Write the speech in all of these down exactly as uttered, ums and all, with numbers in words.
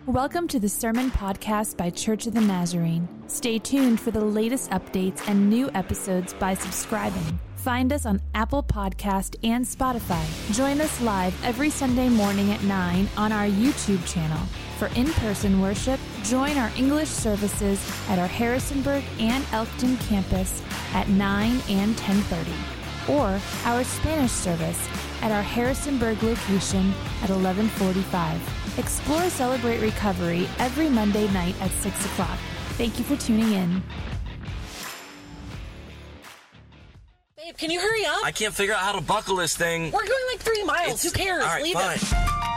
Welcome to the Sermon Podcast by Church of the Nazarene. Stay tuned for the latest updates and new episodes by subscribing. Find us on Apple Podcast and Spotify. Join us live every Sunday morning at nine on our YouTube channel. For in-person worship, join our English services at our Harrisonburg and Elkton campus at nine and ten thirty, or our Spanish service at our Harrisonburg location at eleven forty-five. Explore Celebrate Recovery every Monday night at six o'clock. Thank you for tuning in. Babe, can you hurry up? I can't figure out how to buckle this thing. We're going like three miles. It's, Who cares? All right, Leave fine. it.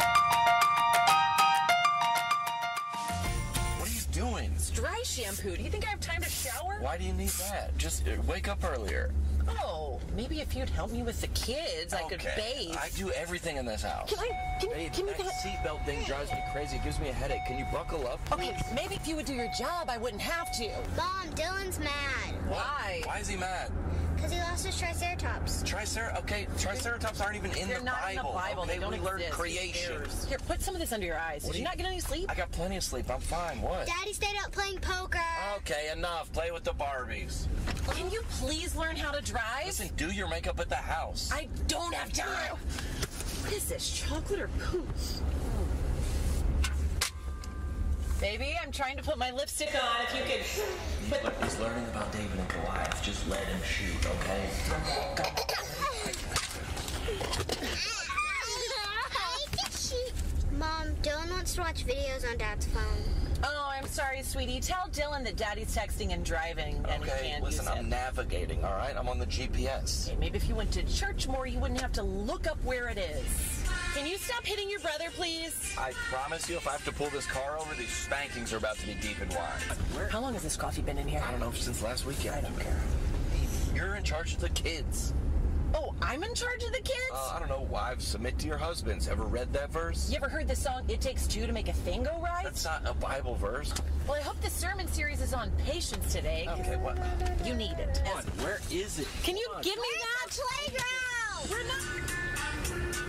What are you doing? It's dry shampoo. Do you think I have time to shower? Why do you need that? Just uh, wake up earlier. Oh, maybe if you'd help me with the kids, I could bathe. I do everything in this house. Can I? Can, Babe, can you that get? seatbelt thing drives me crazy. It gives me a headache. Can you buckle up? Okay, maybe if you would do your job, I wouldn't have to. Mom, Dylan's mad. Why? Why is he mad? Because he lost his Triceratops. Tricer. Okay, Triceratops aren't even in They're the not Bible. in the Bible. Okay, They don't we learned exist. creation. Here, put some of this under your eyes. What Did do you you- not get any sleep? I got plenty of sleep. I'm fine. What? Daddy stayed up playing poker. Okay, enough. Play with the Barbies. Can you please learn how to drive? Listen, do your makeup at the house. I don't have time. What is this, chocolate or poop? Baby, I'm trying to put my lipstick on. If you could. Look, he's learning about David and Goliath. Just let him shoot, okay? Mom, Dylan wants to watch videos on Dad's phone. Oh, I'm sorry, sweetie. Tell Dylan that Daddy's texting and driving, and he Okay, can't listen, use it. I'm navigating, all right? I'm on the G P S. Okay, maybe if you went to church more, you wouldn't have to look up where it is. Can you stop hitting your brother, please? I promise you, if I have to pull this car over, these spankings are about to be deep in wine. Where? How long has this coffee been in here? I don't know, since last weekend. I don't care. You're in charge of the kids. Oh, I'm in charge of the kids? Uh, I don't know, wives, submit to your husbands. Ever read that verse? You ever heard the song, It Takes Two to Make a Thing Go Right? That's not a Bible verse. Well, I hope the sermon series is on patience today. 'Cause Okay, what? You need it. Come on, where is it? Can you Come on. give me that? Playground! We're not...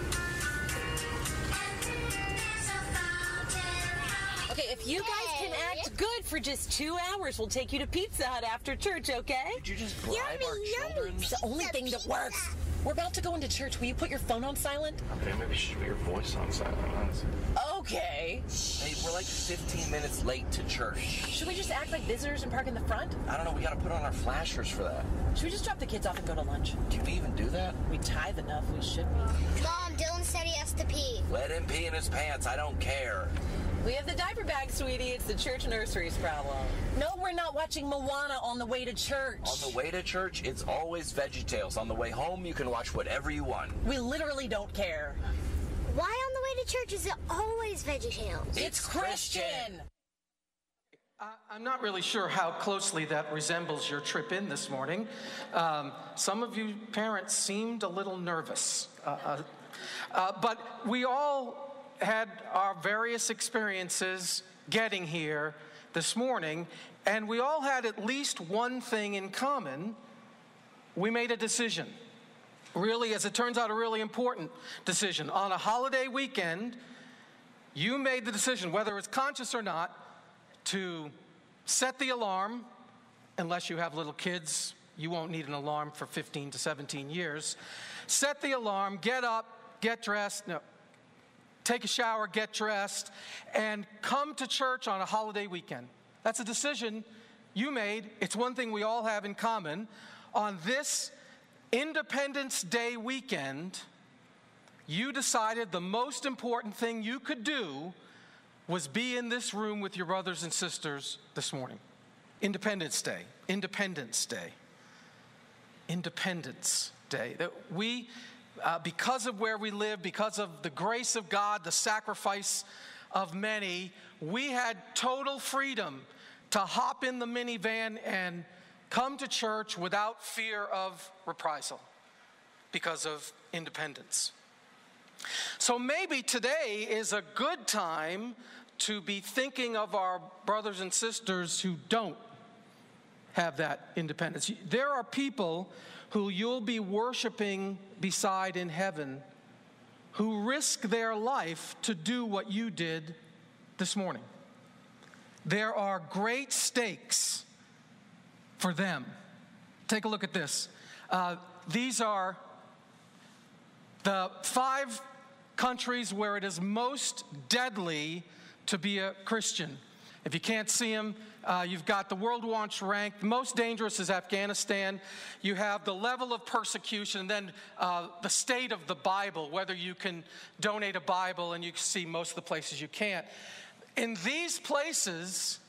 Okay, if you guys can act good for just two hours, we'll take you to Pizza Hut after church, okay? Did you just bribe Yummy, our yummy. children? It's the only thing that works. We're about to go into church. Will you put your phone on silent? Okay, maybe you should put your voice on silent. Honestly. Okay. Hey, we're like fifteen minutes late to church. Should we just act like visitors and park in the front? I don't know, we gotta put on our flashers for that. Should we just drop the kids off and go to lunch? Do we even do that? We tithe enough, we should be. Mom, Dylan said he has to pee. Let him pee in his pants, I don't care. We have the diaper bag, sweetie. It's the church nursery's problem. No, we're not watching Moana on the way to church. On the way to church, it's always VeggieTales. On the way home, you can watch whatever you want. We literally don't care. Why on the way to church is it always VeggieTales? It's Christian. I- I'm not really sure how closely that resembles your trip in this morning. Um, some of you parents seemed a little nervous. Uh, uh, uh, but we all had our various experiences getting here this morning, and we all had at least one thing in common. We made a decision. Really, as it turns out, a really important decision. On a holiday weekend, you made the decision, whether it's conscious or not, to set the alarm. Unless you have little kids, you won't need an alarm for fifteen to seventeen years. Set the alarm, get up, get dressed, no, take a shower, get dressed, and come to church on a holiday weekend. That's a decision you made. It's one thing we all have in common. On this Independence Day weekend, you decided the most important thing you could do was be in this room with your brothers and sisters this morning. Independence Day, Independence Day, Independence Day. That we, uh, because of where we live, because of the grace of God, the sacrifice of many, we had total freedom to hop in the minivan and come to church without fear of reprisal because of independence. So maybe today is a good time to be thinking of our brothers and sisters who don't have that independence. There are people who you'll be worshiping beside in heaven who risk their life to do what you did this morning. There are great stakes for them. Take a look at this. Uh, these are the five countries where it is most deadly to be a Christian. If you can't see them, uh, you've got the World Watch rank. The most dangerous is Afghanistan. You have the level of persecution, and then uh, the state of the Bible, whether you can donate a Bible, and you can see most of the places you can't. In these places,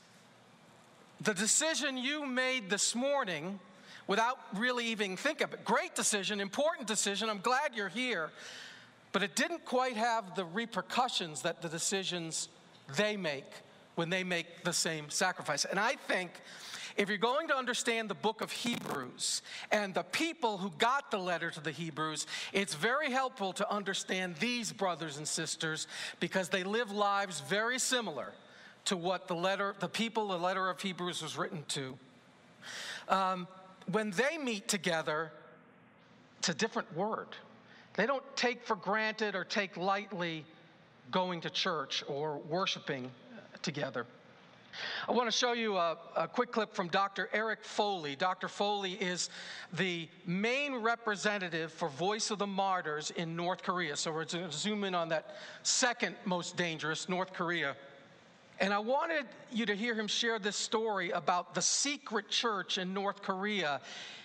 the decision you made this morning, without really even thinking of it, great decision, important decision, I'm glad you're here, but it didn't quite have the repercussions that the decisions they make when they make the same sacrifice. And I think if you're going to understand the book of Hebrews and the people who got the letter to the Hebrews, it's very helpful to understand these brothers and sisters because they live lives very similar to what the letter, the people the letter of Hebrews was written to. Um, when they meet together, it's a different word. They don't take for granted or take lightly going to church or worshiping together. I want to show you a, a quick clip from Doctor Eric Foley. Doctor Foley is the main representative for Voice of the Martyrs in North Korea. So we're going to zoom in on that second most dangerous, North Korea. And I wanted you to hear him share this story about the secret church in North Korea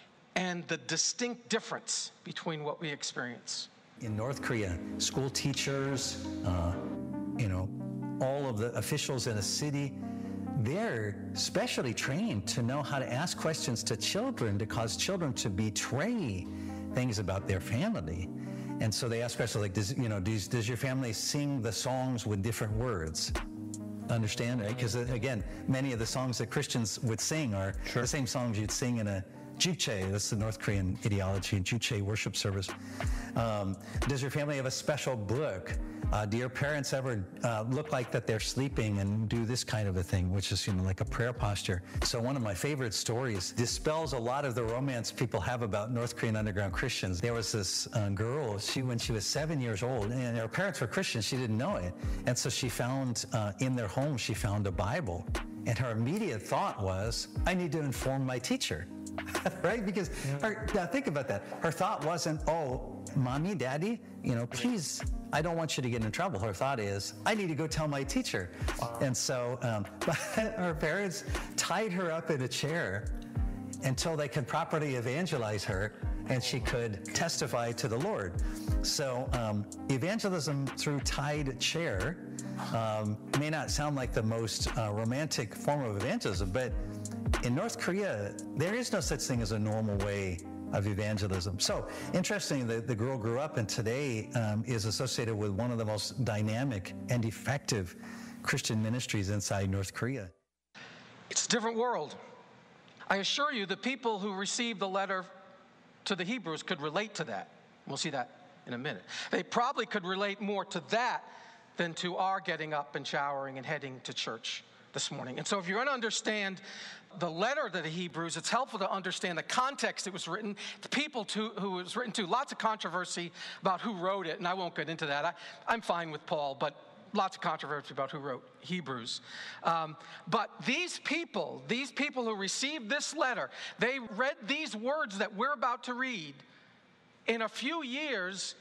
and the distinct difference between what we experience. In North Korea, school teachers, uh, you know, all of the officials in a city, they're specially trained to know how to ask questions to children to cause children to betray things about their family. And so they ask questions like, does, you know, does, does your family sing the songs with different words? Understand, right? Because again, many of the songs that Christians would sing are sure. the same songs you'd sing in a Juche, that's the North Korean ideology, Juche worship service. Um, does your family have a special book? Uh, do your parents ever uh, look like that they're sleeping and do this kind of a thing, which is, you know, like a prayer posture? So one of my favorite stories dispels a lot of the romance people have about North Korean underground Christians. There was this uh, girl, she when she was seven years old, and her parents were Christians, she didn't know it. And so she found, uh, in their home, she found a Bible. And her immediate thought was, I need to inform my teacher. Right? Because yeah. her, now think about that. Her thought wasn't, oh, mommy, daddy, you know, please, I don't want you to get in trouble. Her thought is, I need to go tell my teacher. Wow. And so um, her parents tied her up in a chair until they could properly evangelize her and she could testify to the Lord. So um, evangelism through tied chair um, may not sound like the most uh, romantic form of evangelism, but in North Korea, there is no such thing as a normal way of evangelism. So, interesting, the, the girl grew up and today um, is associated with one of the most dynamic and effective Christian ministries inside North Korea. It's a different world. I assure you, the people who received the letter to the Hebrews could relate to that. We'll see that in a minute. They probably could relate more to that than to our getting up and showering and heading to church this morning. And so if you're going to understand the letter to the Hebrews, it's helpful to understand the context it was written, the people to, who it was written to. Lots of controversy about who wrote it, and I won't get into that. I, I'm fine with Paul, but lots of controversy about who wrote Hebrews. Um, but these people, these people who received this letter, they read these words that we're about to read. In a few years,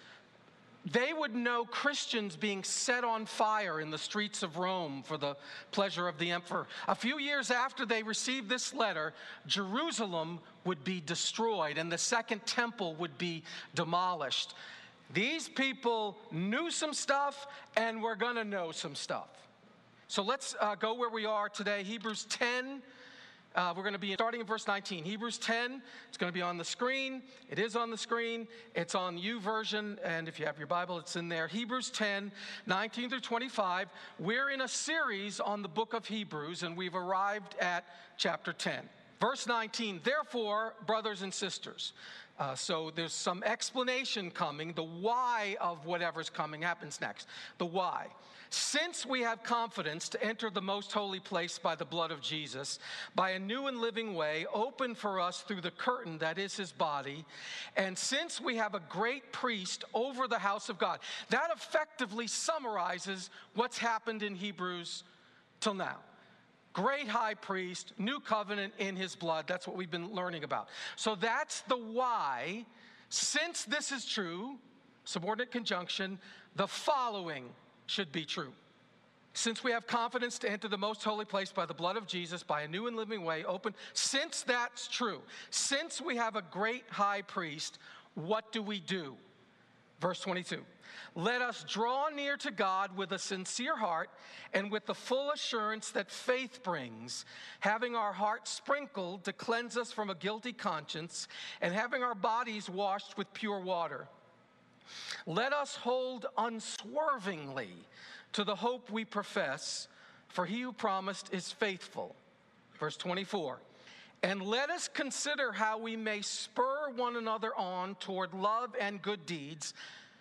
they would know Christians being set on fire in the streets of Rome for the pleasure of the emperor. A few years after they received this letter, Jerusalem would be destroyed and the second temple would be demolished. These people knew some stuff and we're going to know some stuff. So let's uh, go where we are today. Hebrews ten. Uh, we're going to be starting in verse nineteen. Hebrews ten, it's going to be on the screen. It is on the screen. It's on YouVersion, and if you have your Bible, it's in there. Hebrews ten, nineteen through twenty-five. We're in a series on the book of Hebrews, and we've arrived at chapter ten. Verse nineteen, therefore, brothers and sisters. Uh, so there's some explanation coming. The why of whatever's coming happens next. The why. Since we have confidence to enter the most holy place by the blood of Jesus, by a new and living way open for us through the curtain that is his body, and since we have a great priest over the house of God, that effectively summarizes what's happened in Hebrews till now. Great high priest, new covenant in his blood. That's what we've been learning about. So that's the why. Since this is true, subordinate conjunction, the following should be true. Since we have confidence to enter the most holy place by the blood of Jesus, by a new and living way open, since that's true, since we have a great high priest, what do we do? Verse twenty-two. Let us draw near to God with a sincere heart and with the full assurance that faith brings, having our hearts sprinkled to cleanse us from a guilty conscience, and having our bodies washed with pure water. Let us hold unswervingly to the hope we profess, for he who promised is faithful. Verse twenty-four. And let us consider how we may spur one another on toward love and good deeds,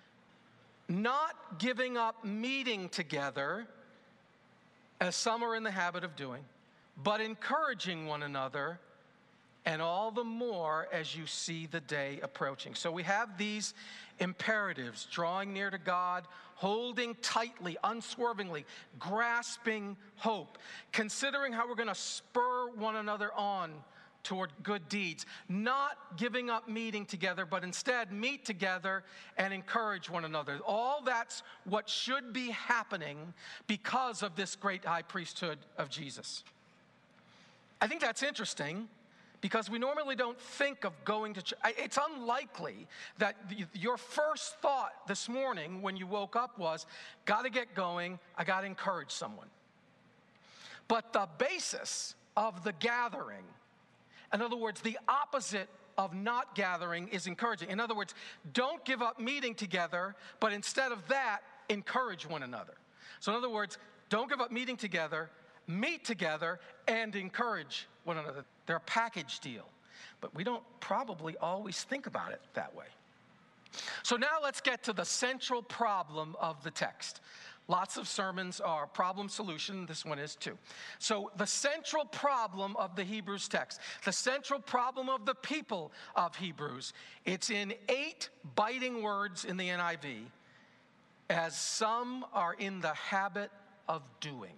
not giving up meeting together, as some are in the habit of doing, but encouraging one another, and all the more as you see the day approaching. So we have these imperatives: drawing near to God, holding tightly, unswervingly, grasping hope, considering how we're going to spur one another on toward good deeds, not giving up meeting together, but instead meet together and encourage one another. All that's what should be happening because of this great high priesthood of Jesus. I think that's interesting, because we normally don't think of going to church. It's unlikely that your first thought this morning when you woke up was, got to get going, I got to encourage someone. But the basis of the gathering, in other words, the opposite of not gathering, is encouraging. In other words, don't give up meeting together, but instead of that, encourage one another. So in other words, don't give up meeting together, meet together, and encourage one another. They're a package deal, but we don't probably always think about it that way. So now let's get to the central problem of the text. Lots of sermons are problem solution. This one is too. So the central problem of the Hebrews text, the central problem of the people of Hebrews, it's in eight biting words in the N I V, as some are in the habit of doing.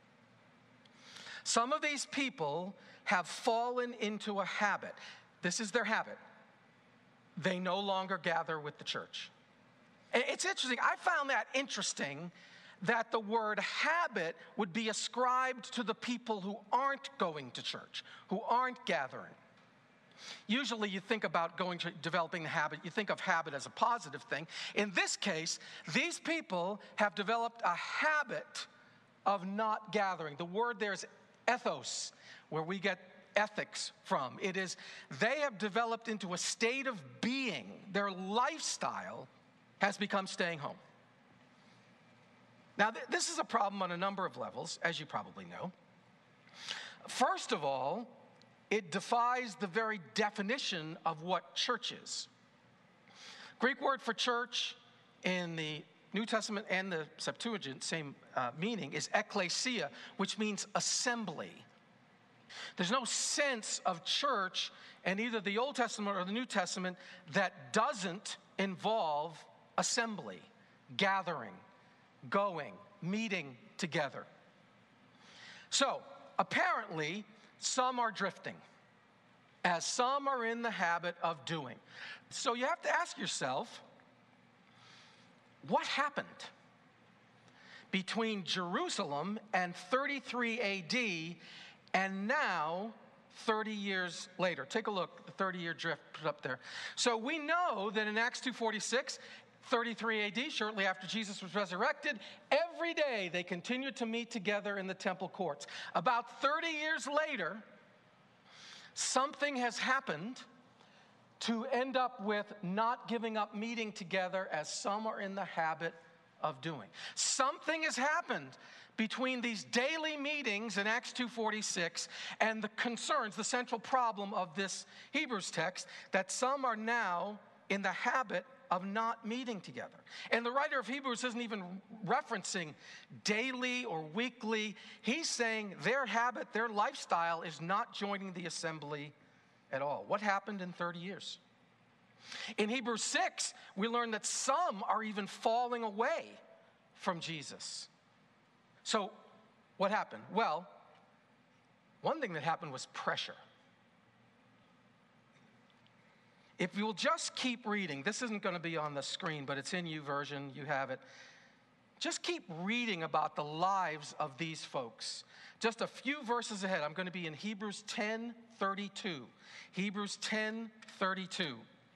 Some of these people have fallen into a habit. This is their habit. They no longer gather with the church. It's interesting. I found that interesting, that the word habit would be ascribed to the people who aren't going to church, who aren't gathering. Usually you think about going to developing the habit, you think of habit as a positive thing. In this case, these people have developed a habit of not gathering. The word there is ethos, where we get ethics from. It is, they have developed into a state of being. Their lifestyle has become staying home. Now, th- this is a problem on a number of levels, as you probably know. First of all, it defies the very definition of what church is. Greek word for church in the New Testament and the Septuagint, same uh, meaning, is ekklesia, which means assembly. There's no sense of church in either the Old Testament or the New Testament that doesn't involve assembly, gathering, going, meeting together. So, apparently, some are drifting, as some are in the habit of doing. So you have to ask yourself, what happened between Jerusalem and thirty-three A D and now thirty years later? Take a look, the thirty-year drift up there. So we know that in Acts two forty-six, thirty-three A D, shortly after Jesus was resurrected, every day they continued to meet together in the temple courts. About thirty years later, something has happened to end up with not giving up meeting together, as some are in the habit of doing. Something has happened between these daily meetings in Acts two forty-six and the concerns, the central problem of this Hebrews text, that some are now in the habit of not meeting together. And the writer of Hebrews isn't even referencing daily or weekly. He's saying their habit, their lifestyle is not joining the assembly at all. What happened in thirty years? In Hebrews six, we learn that some are even falling away from Jesus. So What happened? Well, one thing that happened was pressure. If you'll just keep reading, this isn't going to be on the screen, but it's in YouVersion, you have it. Just keep reading about the lives of these folks. Just a few verses ahead, I'm going to be in Hebrews ten thirty-two. Hebrews ten thirty-two.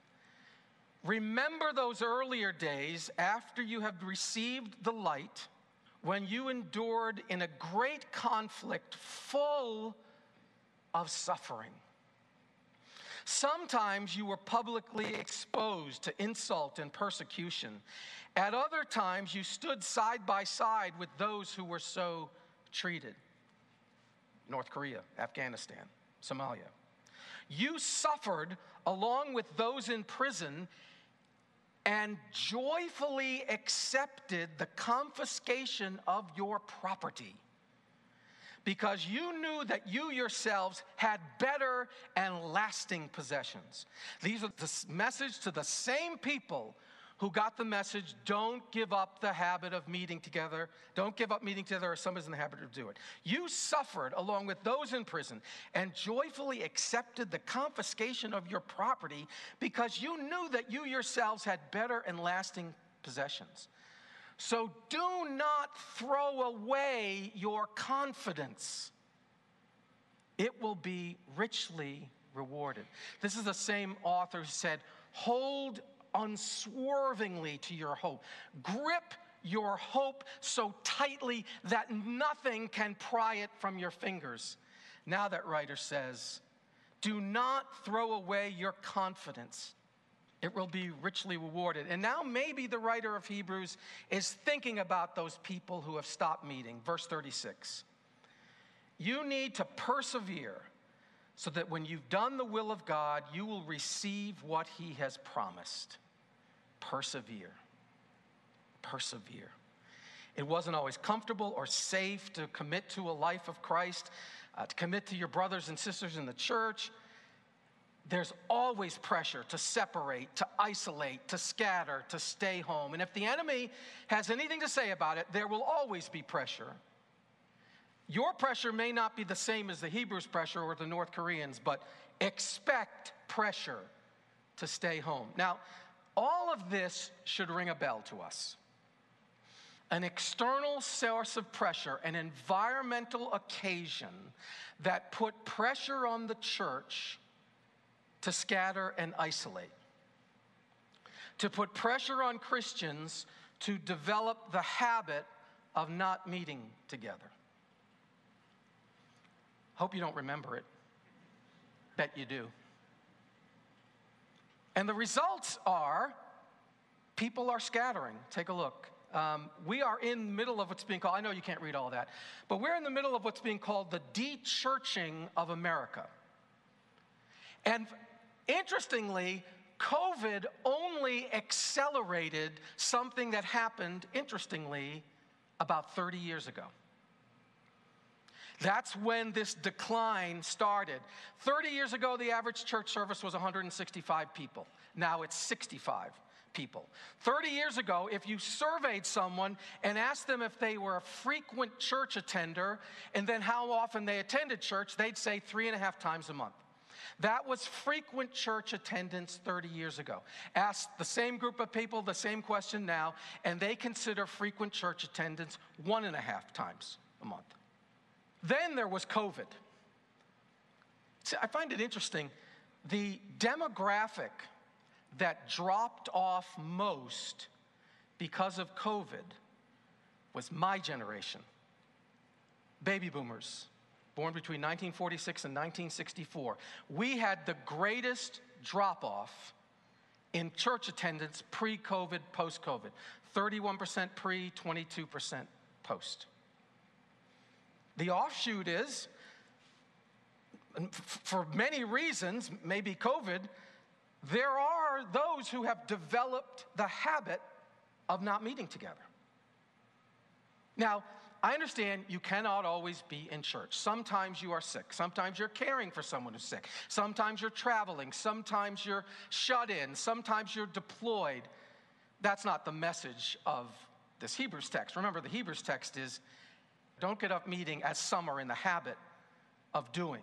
Remember those earlier days after you have received the light, when you endured in a great conflict full of suffering. Sometimes you were publicly exposed to insult and persecution. At other times, you stood side by side with those who were so treated. North Korea, Afghanistan, Somalia. You suffered along with those in prison and joyfully accepted the confiscation of your property, because you knew that you yourselves had better and lasting possessions. These are the message to the same people who got the message, don't give up the habit of meeting together. Don't give up meeting together, or some is in the habit of do it. You suffered along with those in prison and joyfully accepted the confiscation of your property because you knew that you yourselves had better and lasting possessions. So do not throw away your confidence. It will be richly rewarded. This is the same author who said, hold unswervingly to your hope. Grip your hope so tightly that nothing can pry it from your fingers. Now that writer says, do not throw away your confidence. It will be richly rewarded. And now maybe the writer of Hebrews is thinking about those people who have stopped meeting. Verse thirty-six. You need to persevere so that when you've done the will of God, you will receive what he has promised. Persevere. Persevere. It wasn't always comfortable or safe to commit to a life of Christ, uh, to commit to your brothers and sisters in the church. There's always pressure to separate, to isolate, to scatter, to stay home. And if the enemy has anything to say about it, there will always be pressure. Your pressure may not be the same as the Hebrews' pressure or the North Koreans, but expect pressure to stay home. Now, all of this should ring a bell to us. An external source of pressure, an environmental occasion that put pressure on the church to scatter and isolate, to put pressure on Christians to develop the habit of not meeting together. Hope you don't remember it. Bet you do. And the results are people are scattering. Take a look. Um, we are in the middle of what's being called, I know you can't read all that, but we're in the middle of what's being called the de-churching of America. And interestingly, COVID only accelerated something that happened, interestingly, about thirty years ago. That's when this decline started. thirty years ago, the average church service was one hundred sixty-five people. Now it's sixty-five people. thirty years ago, if you surveyed someone and asked them if they were a frequent church attender and then how often they attended church, they'd say three and a half times a month. That was frequent church attendance thirty years ago. Ask the same group of people the same question now, and they consider frequent church attendance one and a half times a month. Then there was COVID. See, I find it interesting. The demographic that dropped off most because of COVID was my generation. Baby boomers, born between nineteen forty-six and nineteen sixty-four. We had the greatest drop-off in church attendance pre-COVID, post-COVID. thirty-one percent pre, twenty-two percent post. The offshoot is, for many reasons, maybe COVID, there are those who have developed the habit of not meeting together. Now, I understand you cannot always be in church. Sometimes you are sick. Sometimes you're caring for someone who's sick. Sometimes you're traveling. Sometimes you're shut in. Sometimes you're deployed. That's not the message of this Hebrews text. Remember, the Hebrews text is, Don't get up meeting as some are in the habit of doing.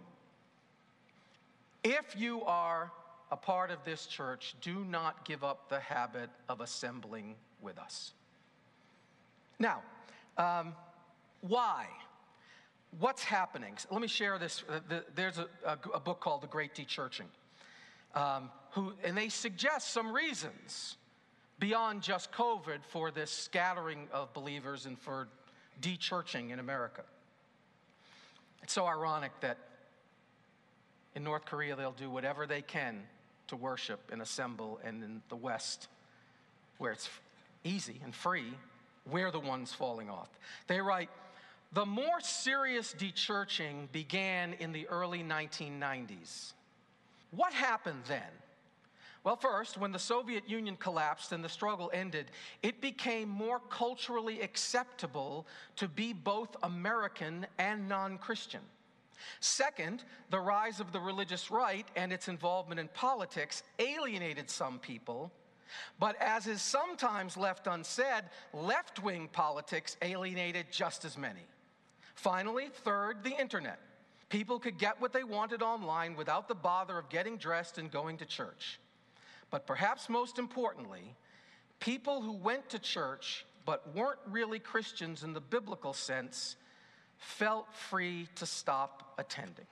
If you are a part of this church, do not give up the habit of assembling with us. Now, um, why? What's happening? So let me share this. Uh, the, there's a, a, a book called The Great Dechurching, um, who, and they suggest some reasons beyond just COVID for this scattering of believers and for dechurching in America. It's so ironic that in North Korea they'll do whatever they can to worship and assemble, and in the West, where it's easy and free, we're the ones falling off. They write, the more serious dechurching began in the early nineteen nineties. What happened then? Well, first, when the Soviet Union collapsed and the struggle ended, it became more culturally acceptable to be both American and non-Christian. Second, the rise of the religious right and its involvement in politics alienated some people. But as is sometimes left unsaid, left-wing politics alienated just as many. Finally, third, the internet. People could get what they wanted online without the bother of getting dressed and going to church. But perhaps most importantly, people who went to church but weren't really Christians in the biblical sense felt free to stop attending.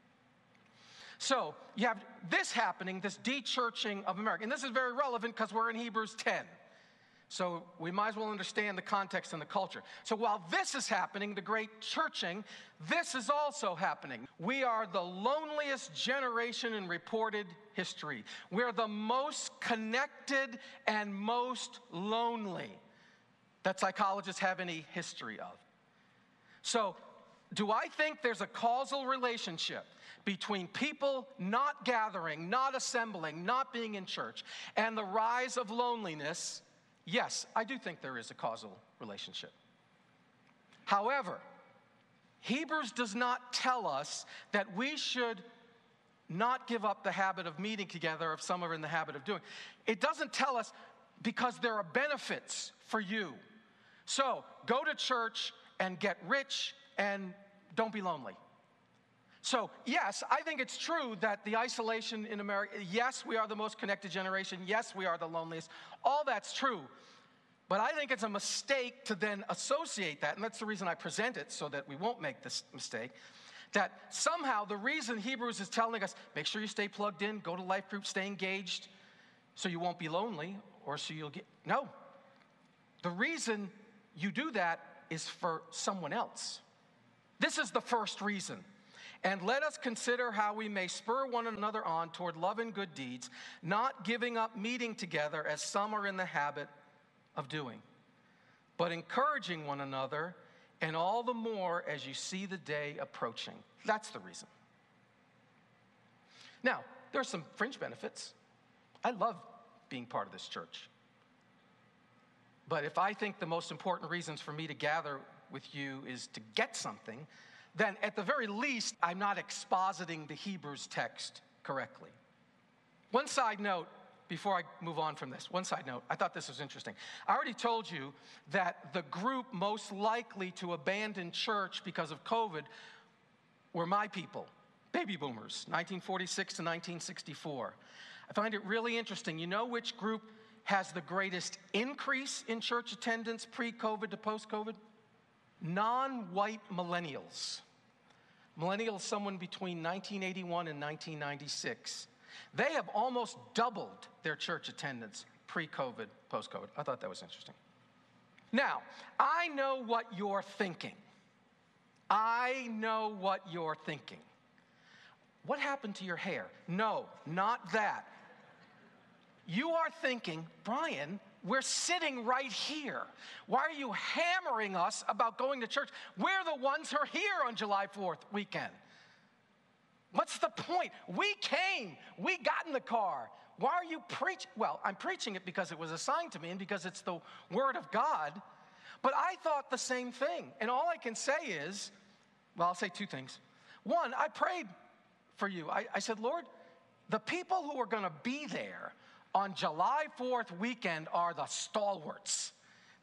So you have this happening, this dechurching of America. And this is very relevant because we're in Hebrews ten. So we might as well understand the context and the culture. So while this is happening, the great churching, this is also happening. We are the loneliest generation in recorded history. We're the most connected and most lonely that psychologists have any history of. So do I think there's a causal relationship between people not gathering, not assembling, not being in church, and the rise of loneliness? Yes, I do think there is a causal relationship. However, Hebrews does not tell us that we should not give up the habit of meeting together if some are in the habit of doing. It doesn't tell us because there are benefits for you. So go to church and get rich and don't be lonely. So, yes, I think it's true that the isolation in America, yes, we are the most connected generation. Yes, we are the loneliest. All that's true. But I think it's a mistake to then associate that, and that's the reason I present it, so that we won't make this mistake, that somehow the reason Hebrews is telling us, make sure you stay plugged in, go to life group, stay engaged, so you won't be lonely, or so you'll get, no. The reason you do that is for someone else. This is the first reason. And let us consider how we may spur one another on toward love and good deeds, not giving up meeting together as some are in the habit of doing, but encouraging one another, and all the more as you see the day approaching. That's the reason. Now, there are some fringe benefits. I love being part of this church. But if I think the most important reasons for me to gather with you is to get something, then at the very least, I'm not expositing the Hebrews text correctly. One side note, before I move on from this, one side note, I thought this was interesting. I already told you that the group most likely to abandon church because of COVID were my people, baby boomers, nineteen forty-six to nineteen sixty-four. I find it really interesting. You know which group has the greatest increase in church attendance pre-COVID to post-COVID? Non-white millennials. Millennials, someone between nineteen eighty-one and nineteen ninety-six. They have almost doubled their church attendance pre-COVID, post-COVID. I thought that was interesting. Now, I know what you're thinking. I know what you're thinking. What happened to your hair? No, not that. You are thinking, Brian, we're sitting right here. Why are you hammering us about going to church? We're the ones who are here on July fourth weekend. What's the point? We came. We got in the car. Why are you preaching? Well, I'm preaching it because it was assigned to me and because it's the Word of God. But I thought the same thing. And all I can say is, well, I'll say two things. One, I prayed for you. I, I said, Lord, the people who are going to be there on July fourth weekend are the stalwarts.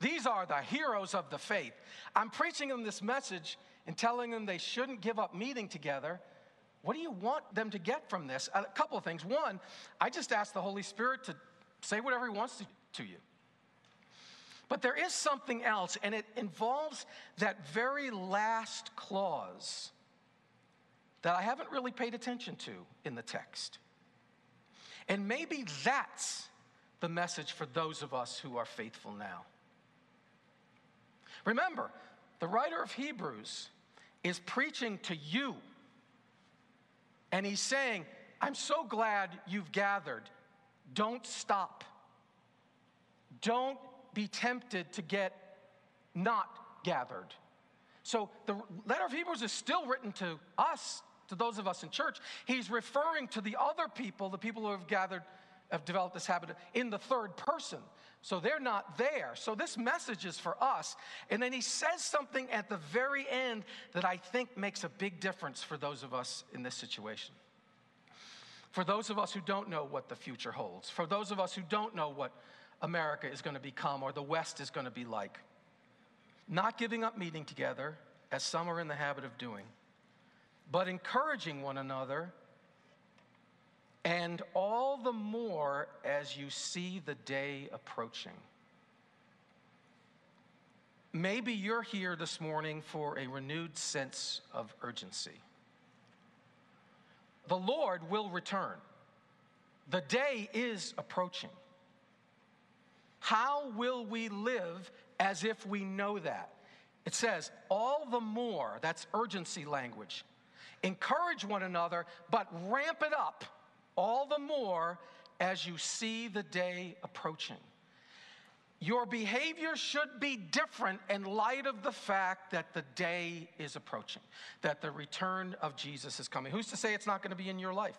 These are the heroes of the faith. I'm preaching them this message and telling them they shouldn't give up meeting together. What do you want them to get from this? A couple of things. One, I just ask the Holy Spirit to say whatever he wants to, to you. But there is something else, and it involves that very last clause that I haven't really paid attention to in the text. And maybe that's the message for those of us who are faithful now. Remember, the writer of Hebrews is preaching to you. And he's saying, I'm so glad you've gathered. Don't stop. Don't be tempted to get not gathered. So the letter of Hebrews is still written to us, to those of us in church. He's referring to the other people, the people who have gathered, have developed this habit in the third person. So they're not there. So this message is for us. And then he says something at the very end that I think makes a big difference for those of us in this situation. For those of us who don't know what the future holds. For those of us who don't know what America is going to become or the West is going to be like. Not giving up meeting together, as some are in the habit of doing, but encouraging one another, and all the more as you see the day approaching. Maybe you're here this morning for a renewed sense of urgency. The Lord will return. The day is approaching. How will we live as if we know that? It says, all the more, that's urgency language. Encourage one another, but ramp it up all the more as you see the day approaching. Your behavior should be different in light of the fact that the day is approaching, that the return of Jesus is coming. Who's to say it's not going to be in your life?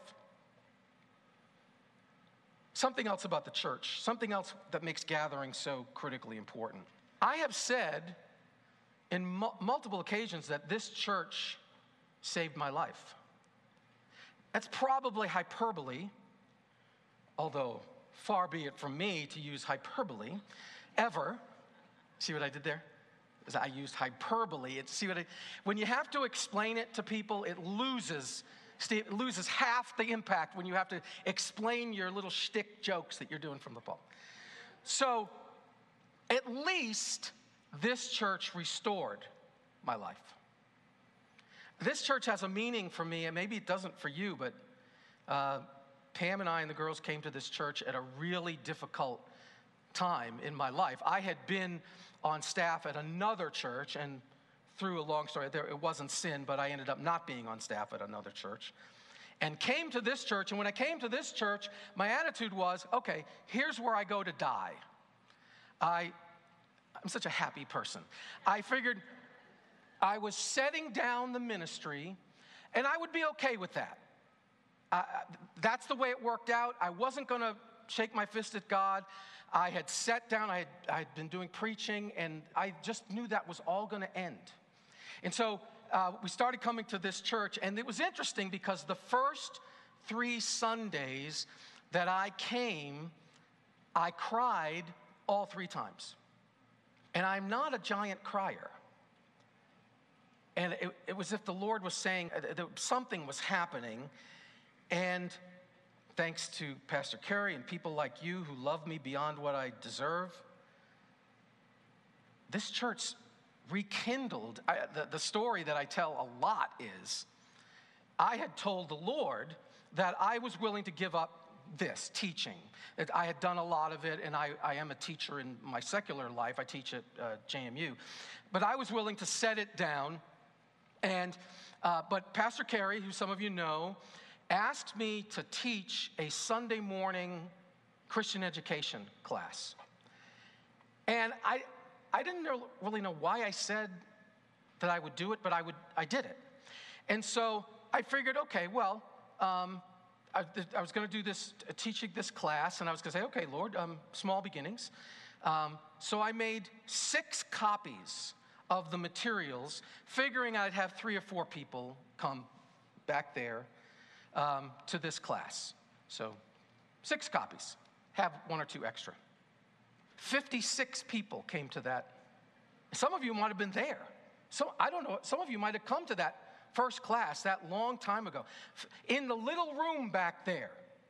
Something else about the church, something else that makes gathering so critically important. I have said in mu- multiple occasions that this church saved my life. That's probably hyperbole, although far be it from me to use hyperbole ever. See what I did there? I used hyperbole. It, see what I, when you have to explain it to people, it loses, it loses half the impact when you have to explain your little shtick jokes that you're doing from the pulpit. So at least this church restored my life. This church has a meaning for me, and maybe it doesn't for you, but uh, Pam and I and the girls came to this church at a really difficult time in my life. I had been on staff at another church, and through a long story, there, it wasn't sin, but I ended up not being on staff at another church, and came to this church. And when I came to this church, my attitude was, okay, here's where I go to die. I, I'm such a happy person. I figured I was setting down the ministry, and I would be okay with that. Uh, that's the way it worked out. I wasn't going to shake my fist at God. I had sat down, I had, I had been doing preaching, and I just knew that was all going to end. And so uh, we started coming to this church, and it was interesting because the first three Sundays that I came, I cried all three times. And I'm not a giant crier. And it, it was as if the Lord was saying that something was happening. And thanks to Pastor Kerry and people like you who love me beyond what I deserve, this church rekindled. I, the, the story that I tell a lot is, I had told the Lord that I was willing to give up this, teaching. I had done a lot of it, and I, I am a teacher in my secular life. I teach at uh, J M U. But I was willing to set it down. And, uh, but Pastor Kerry, who some of you know, asked me to teach a Sunday morning Christian education class. And I, I didn't know, really know why I said that I would do it, but I would, I did it. And so I figured, okay, well, um, I, I was going to do this, uh, teaching this class, and I was going to say, okay, Lord, um, small beginnings. Um, so I made six copies of the materials, figuring I'd have three or four people come back there um, to this class. So six copies, have one or two extra. fifty-six people came to that. Some of you might have been there. So I don't know, some of you might have come to that first class that long time ago. In the little room back there,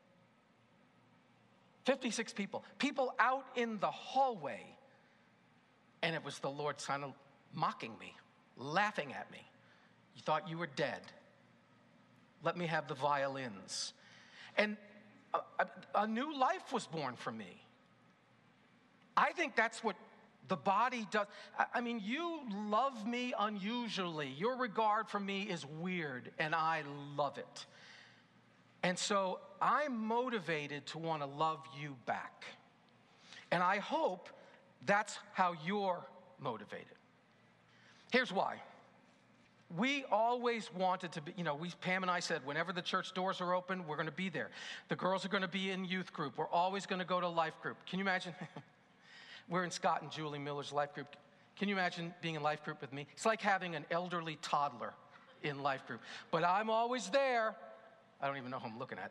fifty-six people. People out in the hallway. And it was the Lord kind of mocking me, laughing at me. You thought you were dead. Let me have the violins. And a, a, a new life was born for me. I think that's what the body does. I, I mean, you love me unusually. Your regard for me is weird, and I love it. And so I'm motivated to want to love you back. And I hope that's how you're motivated. Here's why. We always wanted to be, you know, we, Pam and I said, whenever the church doors are open, we're going to be there. The girls are going to be in youth group. We're always going to go to life group. Can you imagine? We're in Scott and Julie Miller's life group. Can you imagine being in life group with me? It's like having an elderly toddler in life group. But I'm always there. I don't even know who I'm looking at.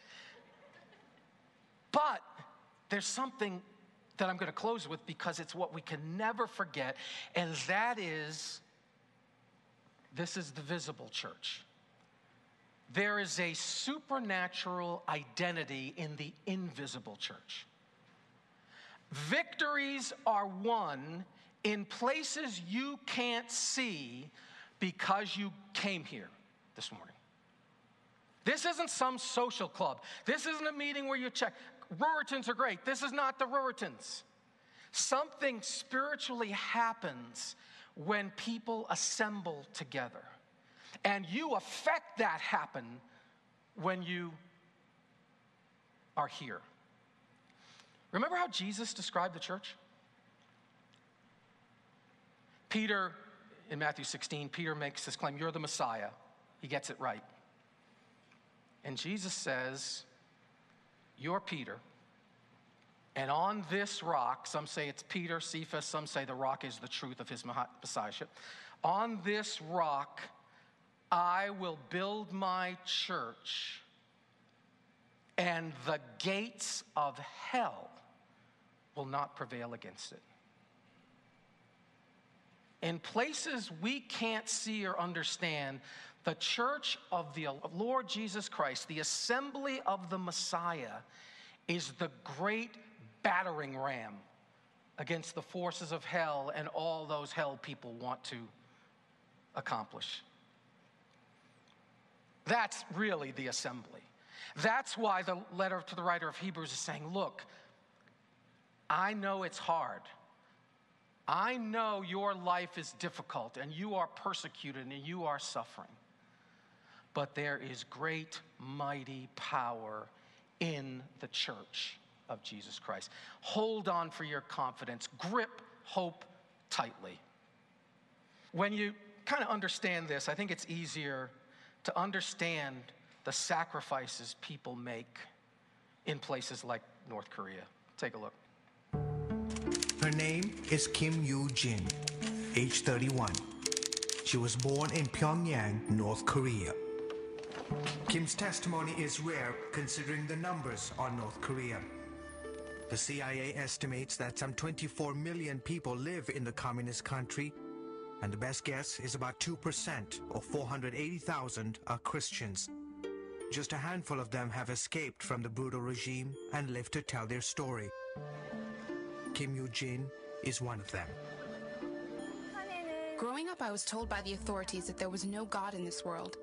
But there's something that I'm going to close with because it's what we can never forget, and that is, this is the visible church. There is a supernatural identity in the invisible church. Victories are won in places you can't see because you came here this morning. This isn't some social club. This isn't a meeting where you check. Ruritans are great. This is not the Ruritans. Something spiritually happens when people assemble together. And you affect that happen when you are here. Remember how Jesus described the church? Peter, in Matthew sixteen, Peter makes this claim, you're the Messiah. He gets it right. And Jesus says, you're Peter, and on this rock, some say it's Peter, Cephas, some say the rock is the truth of his messiahship. On this rock, I will build my church, and the gates of hell will not prevail against it. In places we can't see or understand, the church of the Lord Jesus Christ, the assembly of the Messiah, is the great battering ram against the forces of hell and all those hell people want to accomplish. That's really the assembly. That's why the letter to the writer of Hebrews is saying, look, I know it's hard. I know your life is difficult and you are persecuted and you are suffering. But there is great, mighty power in the church of Jesus Christ. Hold on for your confidence. Grip hope tightly. When you kind of understand this, I think it's easier to understand the sacrifices people make in places like North Korea. Take a look. Her name is Kim Yoo-jin, age thirty-one. She was born in Pyongyang, North Korea. Kim's testimony is rare considering the numbers on North Korea. The C I A estimates that some twenty-four million people live in the communist country, and the best guess is about two percent, or four hundred eighty thousand, are Christians. Just a handful of them have escaped from the brutal regime and lived to tell their story. Kim Yoo-jin is one of them. Growing up, I was told by the authorities that there was no God in this world.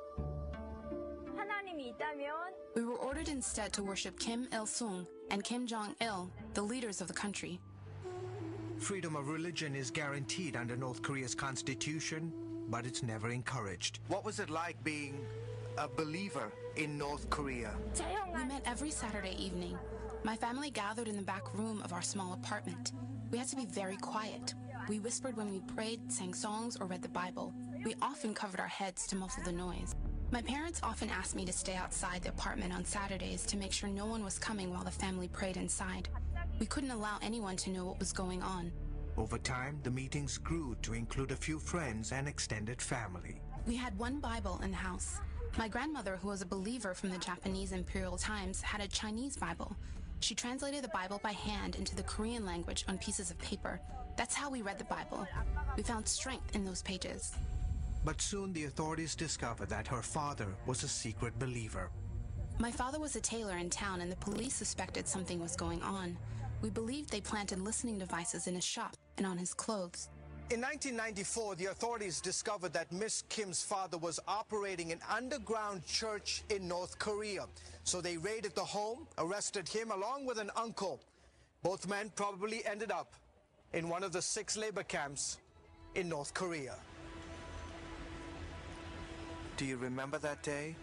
We were ordered instead to worship Kim Il-sung and Kim Jong-il, the leaders of the country. Freedom of religion is guaranteed under North Korea's constitution, but it's never encouraged. What was it like being a believer in North Korea? We met every Saturday evening. My family gathered in the back room of our small apartment. We had to be very quiet. We whispered when we prayed, sang songs, or read the Bible. We often covered our heads to muffle the noise. My parents often asked me to stay outside the apartment on Saturdays to make sure no one was coming while the family prayed inside. We couldn't allow anyone to know what was going on. Over time, the meetings grew to include a few friends and extended family. We had one Bible in the house. My grandmother, who was a believer from the Japanese imperial times, had a Chinese Bible. She translated the Bible by hand into the Korean language on pieces of paper. That's how we read the Bible. We found strength in those pages. But soon the authorities discovered that her father was a secret believer. My father was a tailor in town, and the police suspected something was going on. We believed they planted listening devices in his shop and on his clothes. In nineteen ninety-four, the authorities discovered that Miss Kim's father was operating an underground church in North Korea. So they raided the home, arrested him along with an uncle. Both men probably ended up in one of the six labor camps in North Korea. Do you remember that day?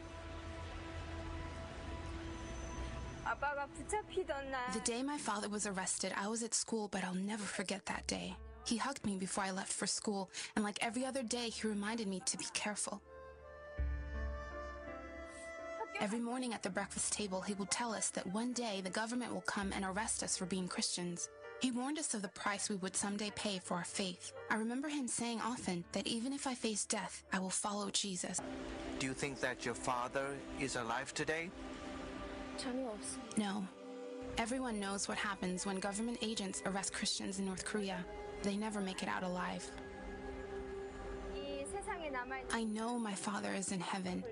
The day my father was arrested, I was at school, but I'll never forget that day. He hugged me before I left for school, and like every other day, he reminded me to be careful. Every morning at the breakfast table, he would tell us that one day the government will come and arrest us for being Christians. He warned us of the price we would someday pay for our faith. I remember him saying often that even if I face death, I will follow Jesus. Do you think that your father is alive today? No. Everyone knows what happens when government agents arrest Christians in North Korea. They never make it out alive. I know my father is in heaven.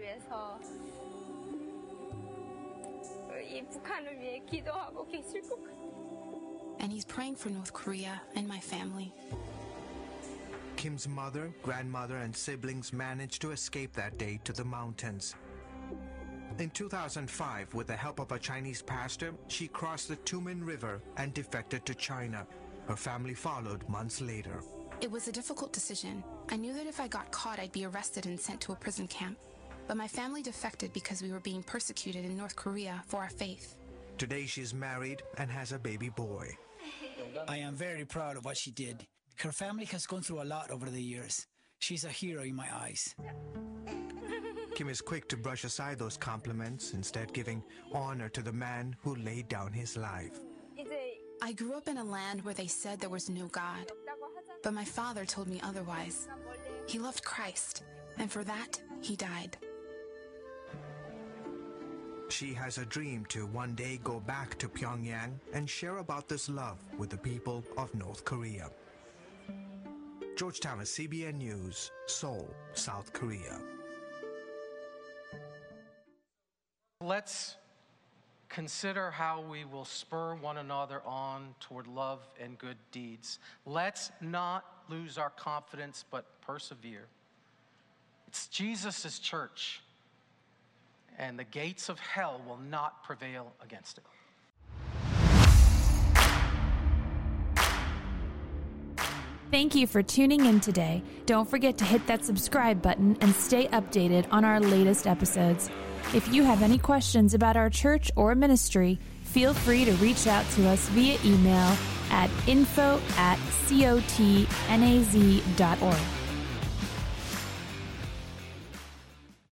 And he's praying for North Korea and my family. Kim's mother, grandmother, and siblings managed to escape that day to the mountains. In two thousand five, with the help of a Chinese pastor, she crossed the Tumen River and defected to China. Her family followed months later. It was a difficult decision. I knew that if I got caught, I'd be arrested and sent to a prison camp. But my family defected because we were being persecuted in North Korea for our faith. Today she's married and has a baby boy. I am very proud of what she did. Her family has gone through a lot over the years. She's a hero in my eyes. Kim is quick to brush aside those compliments, instead giving honor to the man who laid down his life. I grew up in a land where they said there was no God. But my father told me otherwise. He loved Christ, and for that, he died. She has a dream to one day go back to Pyongyang and share about this love with the people of North Korea. George Thomas, C B N News, Seoul, South Korea. Let's consider how we will spur one another on toward love and good deeds. Let's not lose our confidence, but persevere. It's Jesus' church, and the gates of hell will not prevail against it. Thank you for tuning in today. Don't forget to hit that subscribe button and stay updated on our latest episodes. If you have any questions about our church or ministry, feel free to reach out to us via email at info at cotnaz dot org.